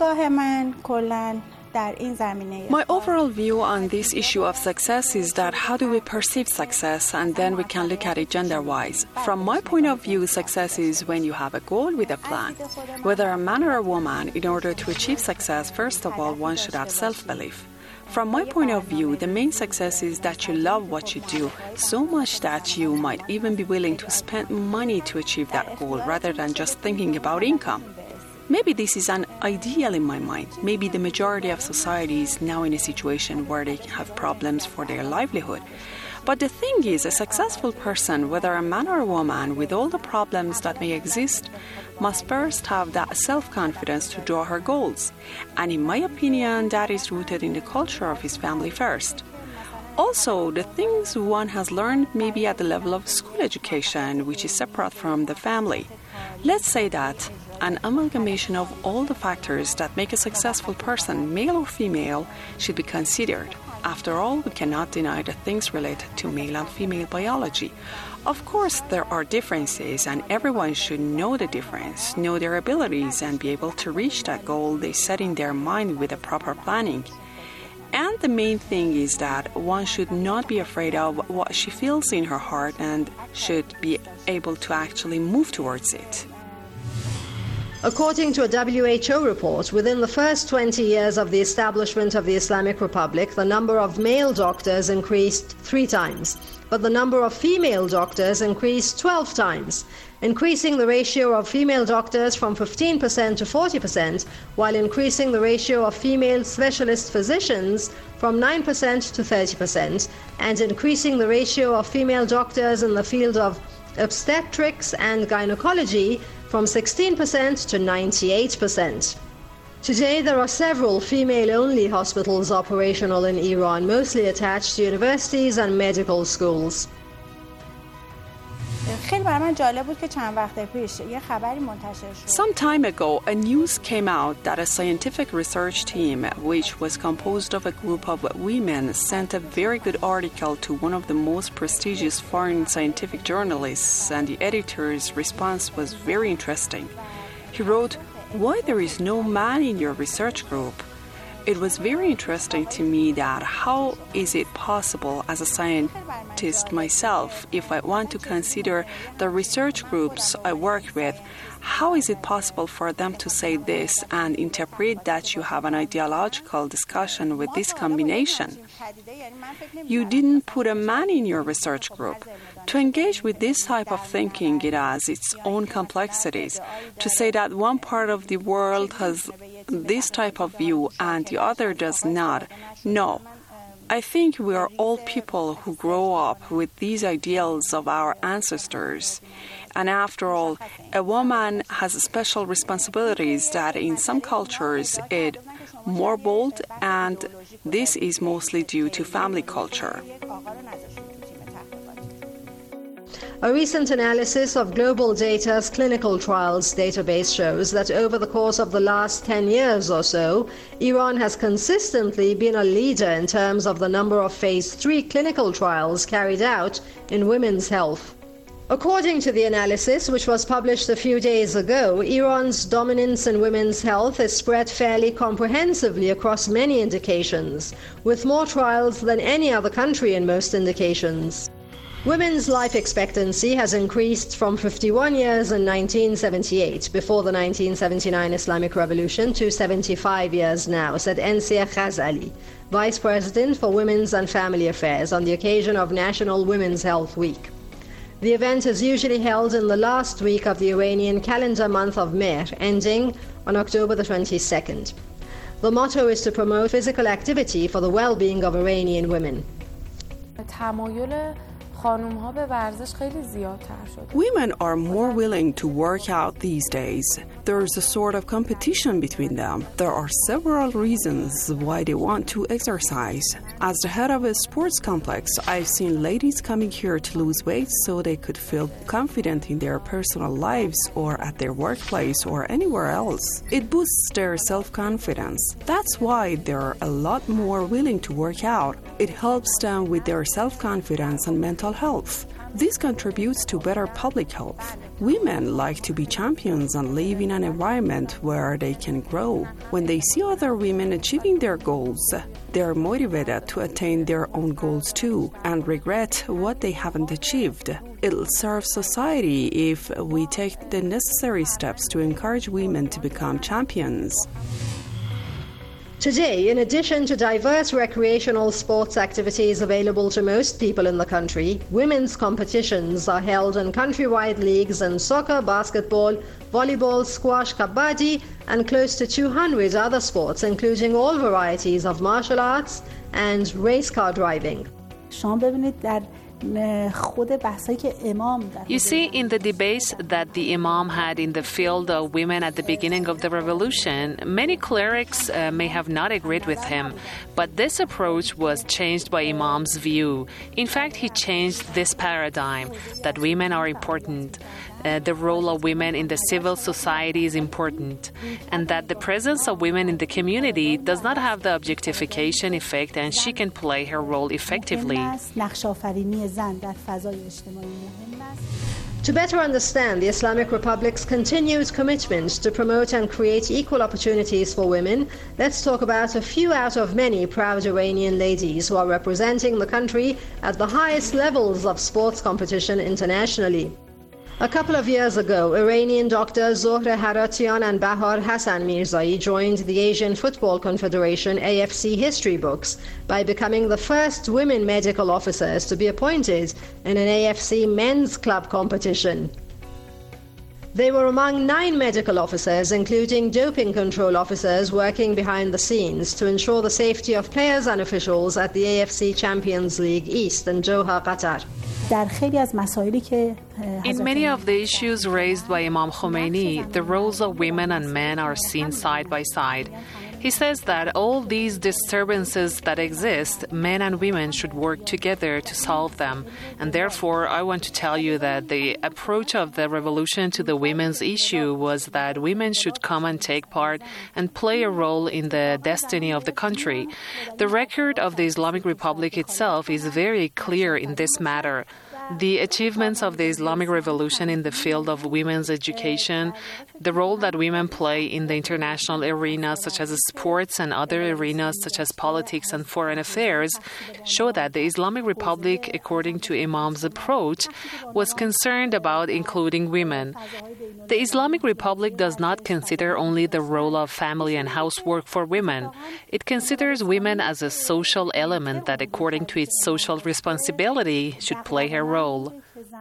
overall view on this issue of success is that how do we perceive success, and then we can look at it gender-wise. From my point of view, success is when you have a goal with a plan. Whether a man or a woman, in order to achieve success, first of all, one should have self-belief. From my point of view, the main success is that you love what you do so much that you might even be willing to spend money to achieve that goal rather than just thinking about income. Maybe this is an ideal in my mind. Maybe the majority of society is now in a situation where they have problems for their livelihood. But the thing is, a successful person, whether a man or a woman, with all the problems that may exist, must first have that self-confidence to draw her goals. And in my opinion, that is rooted in the culture of his family first. Also, the things one has learned may be at the level of school education, which is separate from the family. Let's say that an amalgamation of all the factors that make a successful person, male or female, should be considered. After all, we cannot deny the things related to male and female biology. Of course, there are differences, and everyone should know the difference, know their abilities, and be able to reach that goal they set in their mind with a proper planning. And the main thing is that one should not be afraid of what she feels in her heart and should be able to actually move towards it. According to a W H O report, within the first twenty years of the establishment of the Islamic Republic, the number of male doctors increased three times, but the number of female doctors increased twelve times, increasing the ratio of female doctors from fifteen percent to forty percent, while increasing the ratio of female specialist physicians from nine percent to thirty percent, and increasing the ratio of female doctors in the field of obstetrics and gynecology from sixteen percent to ninety-eight percent. Today, there are several female-only hospitals operational in Iran, mostly attached to universities and medical schools. Some time ago, a news came out that a scientific research team, which was composed of a group of women, sent a very good article to one of the most prestigious foreign scientific journalists, and the editor's response was very interesting. He wrote, "Why there is no man in your research group?" It was very interesting to me that how is it possible as a scientist myself, if I want to consider the research groups I work with, how is it possible for them to say this and interpret that you have an ideological discussion with this combination? You didn't put a man in your research group. To engage with this type of thinking, it has its own complexities. To say that one part of the world has this type of view and the other does not, no. I think we are all people who grow up with these ideals of our ancestors. And after all, a woman has special responsibilities that in some cultures are more bold, and this is mostly due to family culture. A recent analysis of Global Data's clinical trials database shows that over the course of the last ten years or so, Iran has consistently been a leader in terms of the number of phase three clinical trials carried out in women's health. According to the analysis, which was published a few days ago, Iran's dominance in women's health is spread fairly comprehensively across many indications, with more trials than any other country in most indications. Women's life expectancy has increased from fifty-one years in nineteen seventy-eight, before the nineteen seventy-nine Islamic Revolution, to seventy-five years now, said Ensia Khazali, Vice President for Women's and Family Affairs, on the occasion of National Women's Health Week. The event is usually held in the last week of the Iranian calendar month of Mehr, ending on October the twenty-second. The motto is to promote physical activity for the well-being of Iranian women. Women are more willing to work out these days. There's a sort of competition between them. There are several reasons why they want to exercise. As the head of a sports complex, I've seen ladies coming here to lose weight so they could feel confident in their personal lives or at their workplace or anywhere else. It boosts their self-confidence. That's why they're a lot more willing to work out. It helps them with their self-confidence and mental health. This contributes to better public health. Women like to be champions and live in an environment where they can grow. When they see other women achieving their goals, they are motivated to attain their own goals too and regret what they haven't achieved. It'll serve society if we take the necessary steps to encourage women to become champions. Today, in addition to diverse recreational sports activities available to most people in the country, women's competitions are held in countrywide leagues in soccer, basketball, volleyball, squash, kabaddi, and close to two hundred other sports, including all varieties of martial arts and race car driving. You see, in the debates that the Imam had in the field of women at the beginning of the revolution, many clerics uh, may have not agreed with him, but this approach was changed by Imam's view. In fact, he changed this paradigm that women are important, uh, the role of women in the civil society is important, and that the presence of women in the community does not have the objectification effect and she can play her role effectively. To better understand the Islamic Republic's continued commitment to promote and create equal opportunities for women, let's talk about a few out of many proud Iranian ladies who are representing the country at the highest levels of sports competition internationally. A couple of years ago, Iranian doctors Zohre Haratian and Bahar Hassan Mirzai joined the Asian Football Confederation A F C history books by becoming the first women medical officers to be appointed in an A F C men's club competition. They were among nine medical officers, including doping control officers, working behind the scenes to ensure the safety of players and officials at the A F C Champions League East in Doha, Qatar. In many of the issues raised by Imam Khomeini, the roles of women and men are seen side by side. He says that all these disturbances that exist, men and women should work together to solve them. And therefore, I want to tell you that the approach of the revolution to the women's issue was that women should come and take part and play a role in the destiny of the country. The record of the Islamic Republic itself is very clear in this matter. The achievements of the Islamic Revolution in the field of women's education, the role that women play in the international arena such as sports and other arenas such as politics and foreign affairs, show that the Islamic Republic, according to Imam's approach, was concerned about including women. The Islamic Republic does not consider only the role of family and housework for women. It considers women as a social element that, according to its social responsibility, should play her role.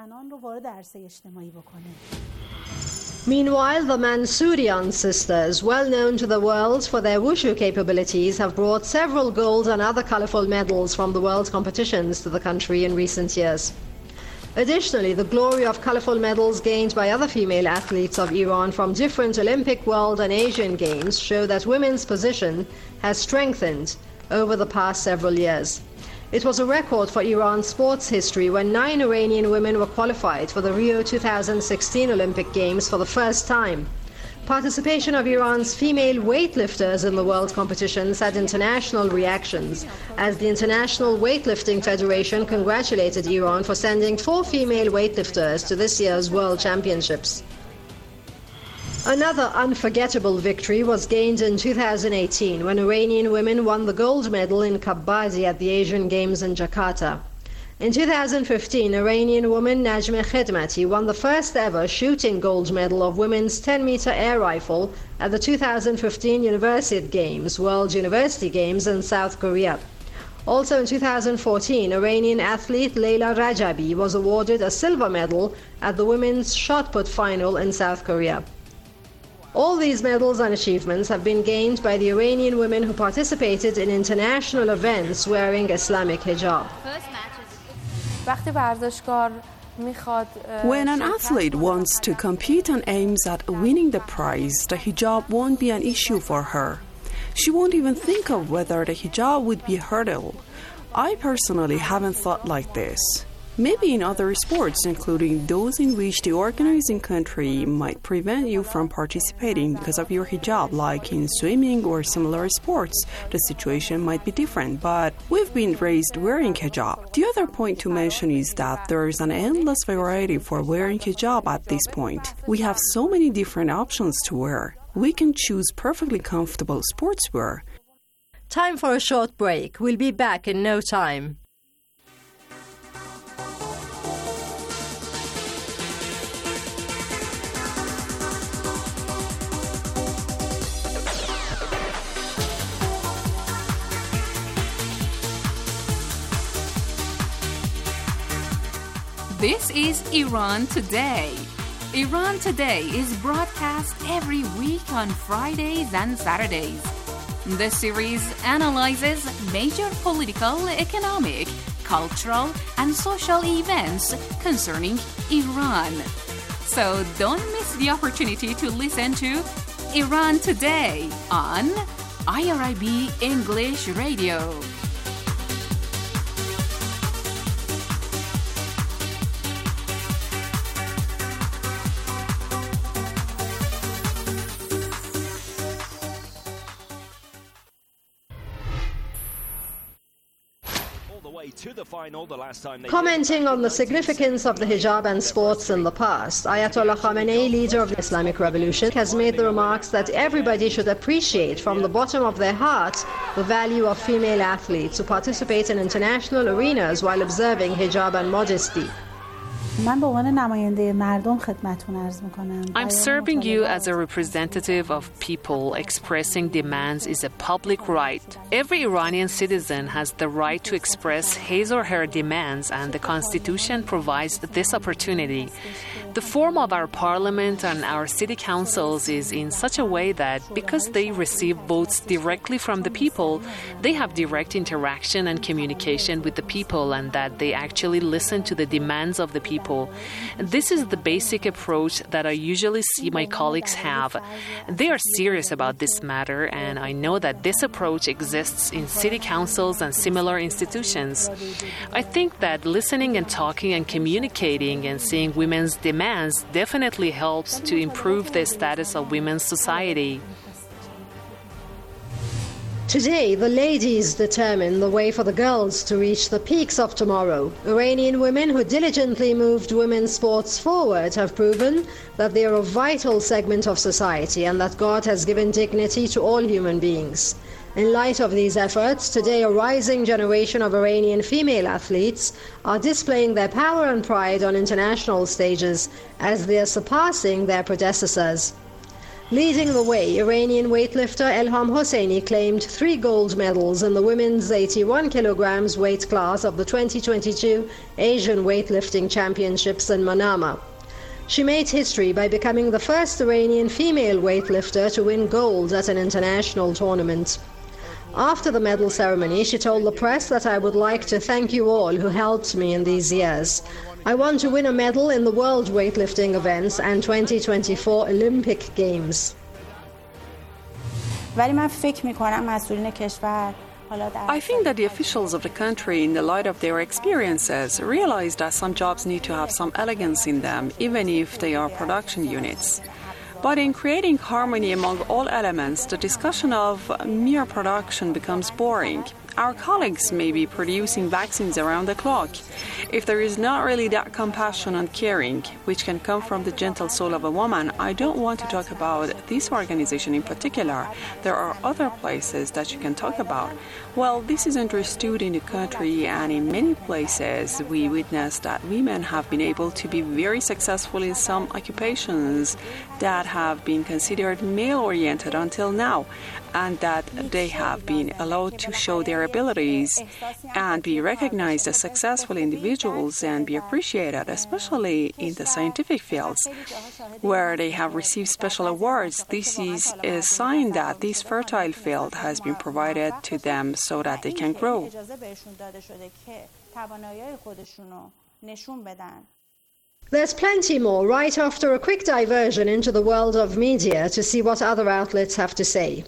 Meanwhile, the Mansourian sisters, well known to the world for their wushu capabilities, have brought several gold and other colorful medals from the world competitions to the country in recent years. Additionally, the glory of colorful medals gained by other female athletes of Iran from different Olympic, World and Asian Games show that women's position has strengthened over the past several years. It was a record for Iran's sports history when nine Iranian women were qualified for the Rio two thousand sixteen Olympic Games for the first time. Participation of Iran's female weightlifters in the world competitions had international reactions, as the International Weightlifting Federation congratulated Iran for sending four female weightlifters to this year's World Championships. Another unforgettable victory was gained in two thousand eighteen when Iranian women won the gold medal in Kabaddi at the Asian Games in Jakarta. In two thousand fifteen, Iranian woman Najmeh Khedmati won the first ever shooting gold medal of women's ten meter air rifle at the two thousand fifteen Universiade Games, World University Games in South Korea. Also in two thousand fourteen, Iranian athlete Leila Rajabi was awarded a silver medal at the women's shot put final in South Korea. All these medals and achievements have been gained by the Iranian women who participated in international events wearing Islamic hijab. When an athlete wants to compete and aims at winning the prize, the hijab won't be an issue for her. She won't even think of whether the hijab would be a hurdle. I personally haven't thought like this. Maybe in other sports, including those in which the organizing country might prevent you from participating because of your hijab, like in swimming or similar sports, the situation might be different, but we've been raised wearing hijab. The other point to mention is that there is an endless variety for wearing hijab at this point. We have so many different options to wear. We can choose perfectly comfortable sportswear. Time for a short break. We'll be back in no time. This is Iran Today. Iran Today is broadcast every week on Fridays and Saturdays. The series analyzes major political, economic, cultural, and social events concerning Iran. So don't miss the opportunity to listen to Iran Today on I R I B English Radio. Commenting on the significance of the hijab and sports in the past, Ayatollah Khamenei, leader of the Islamic Revolution, has made the remarks that everybody should appreciate from the bottom of their heart the value of female athletes who participate in international arenas while observing hijab and modesty. I'm serving you as a representative of people. Expressing demands is a public right. Every Iranian citizen has the right to express his or her demands, and the Constitution provides this opportunity. The form of our parliament and our city councils is in such a way that because they receive votes directly from the people, they have direct interaction and communication with the people, and that they actually listen to the demands of the people. This is the basic approach that I usually see my colleagues have. They are serious about this matter, and I know that this approach exists in city councils and similar institutions. I think that listening and talking and communicating and seeing women's demands definitely helps to improve the status of women's society. Today, the ladies determine the way for the girls to reach the peaks of tomorrow. Iranian women who diligently moved women's sports forward have proven that they are a vital segment of society and that God has given dignity to all human beings. In light of these efforts, today a rising generation of Iranian female athletes are displaying their power and pride on international stages as they are surpassing their predecessors. Leading the way, Iranian weightlifter Elham Hosseini claimed three gold medals in the women's eighty-one kilograms weight class of the twenty twenty-two Asian Weightlifting Championships in Manama. She made history by becoming the first Iranian female weightlifter to win gold at an international tournament. After the medal ceremony, she told the press that I would like to thank you all who helped me in these years. I want to win a medal in the World Weightlifting events and twenty twenty-four Olympic Games. I think that the officials of the country, in the light of their experiences, realize that some jobs need to have some elegance in them, even if they are production units. But in creating harmony among all elements, the discussion of mere production becomes boring. Our colleagues may be producing vaccines around the clock. If there is not really that compassion and caring, which can come from the gentle soul of a woman, I don't want to talk about this organization in particular. There are other places that you can talk about. Well, this is understood in the country, and in many places we witness that women have been able to be very successful in some occupations that have been considered male-oriented until now, and that they have been allowed to show their abilities and be recognized as successful individuals and be appreciated, especially in the scientific fields, where they have received special awards. This is a sign that this fertile field has been provided to them so that they can grow. There's plenty more right after a quick diversion into the world of media to see what other outlets have to say.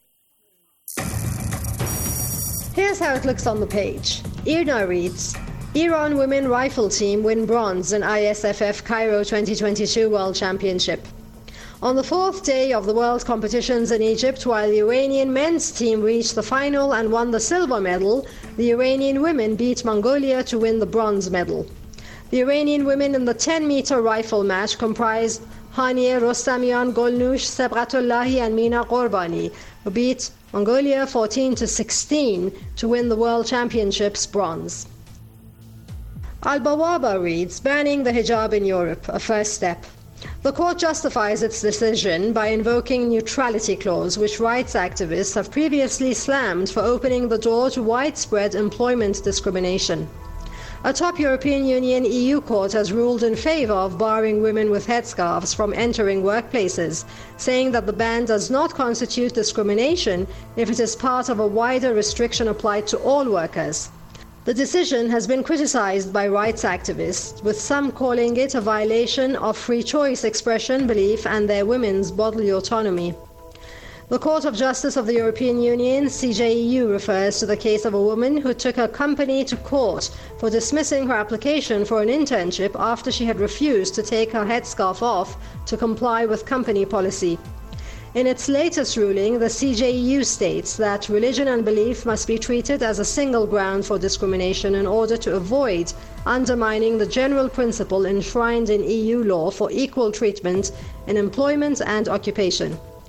Here's how it looks on the page. I R N A reads, Iran women rifle team win bronze in I S F F Cairo twenty twenty-two World Championship. On the fourth day of the world competitions in Egypt, while the Iranian men's team reached the final and won the silver medal, the Iranian women beat Mongolia to win the bronze medal. The Iranian women in the ten-meter rifle match comprised Haniye Rostamian, Golnush, Sebgatullahi and Mina Qorbani, who beat Mongolia fourteen to sixteen to win the World Championships bronze. Al-Bawaba reads, banning the hijab in Europe, a first step. The court justifies its decision by invoking neutrality clause, which rights activists have previously slammed for opening the door to widespread employment discrimination. A top European Union E U court has ruled in favor of barring women with headscarves from entering workplaces, saying that the ban does not constitute discrimination if it is part of a wider restriction applied to all workers. The decision has been criticized by rights activists, with some calling it a violation of free choice expression, belief, and their women's bodily autonomy. The Court of Justice of the European Union, C J E U, refers to the case of a woman who took her company to court for dismissing her application for an internship after she had refused to take her headscarf off to comply with company policy. In its latest ruling, the C J E U states that religion and belief must be treated as a single ground for discrimination in order to avoid undermining the general principle enshrined in E U law for equal treatment in employment and occupation.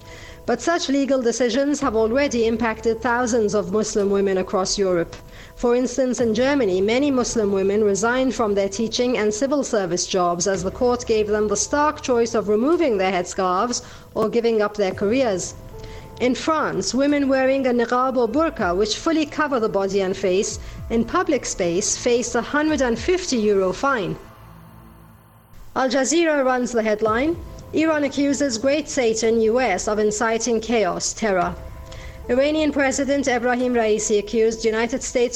But such legal decisions have already impacted thousands of Muslim women across Europe. For instance, in Germany, many Muslim women resigned from their teaching and civil service jobs as the court gave them the stark choice of removing their headscarves or giving up their careers. In France, women wearing a niqab or burqa, which fully cover the body and face, in public space faced a one hundred fifty euro fine. Al Jazeera runs the headline, Iran accuses Great Satan U S of inciting chaos, terror. Iranian President Ebrahim Raisi accused United States